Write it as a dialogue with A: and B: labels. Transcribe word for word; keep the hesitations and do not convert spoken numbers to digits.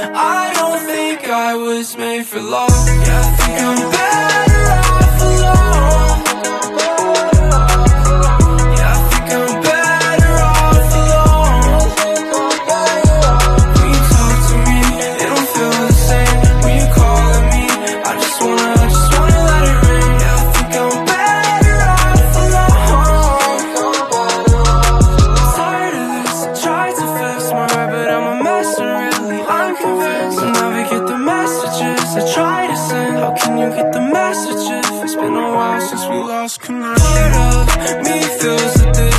A: I don't think I was made for love. Yeah, I think I'm better off alone. Yeah, I think I'm better off alone. When you talk to me, it don't feel the same. When you call at me, I just wanna, I just wanna let it ring. Yeah, I think I'm better off alone. Tired of this, I tried to fix my heart, but I'm a mess and really I'm convinced I'll never get the messages I try to send. How can you get the message if it's been a while since we lost connection? Part of me feels that this